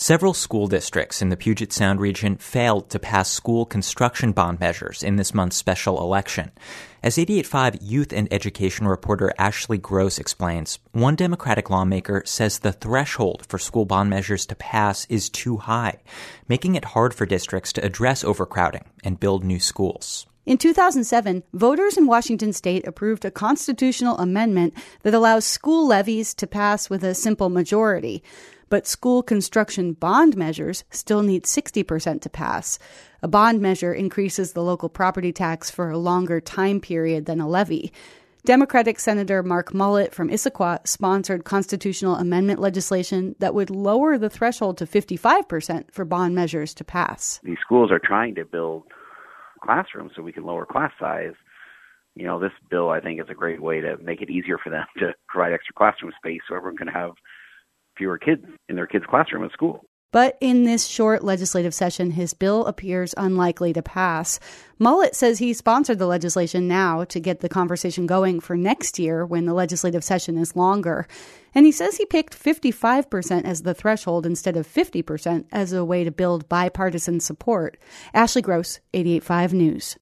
Several school districts in the Puget Sound region failed to pass school construction bond measures in this month's special election. As 88.5 youth and education reporter Ashley Gross explains, one Democratic lawmaker says the threshold for school bond measures to pass is too high, making it hard for districts to address overcrowding and build new schools. In 2007, voters in Washington state approved a constitutional amendment that allows school levies to pass with a simple majority. But school construction bond measures still need 60% to pass. A bond measure increases the local property tax for a longer time period than a levy. Democratic Senator Mark Mullet from Issaquah sponsored constitutional amendment legislation that would lower the threshold to 55% for bond measures to pass. These schools are trying to build classrooms so we can lower class size. You know, this bill, I think, is a great way to make it easier for them to provide extra classroom space so everyone can have fewer kids in their kids' classroom at school. But in this short legislative session, his bill appears unlikely to pass. Mullet says he sponsored the legislation now to get the conversation going for next year when the legislative session is longer. And he says he picked 55% as the threshold instead of 50% as a way to build bipartisan support. Ashley Gross, 88.5 News.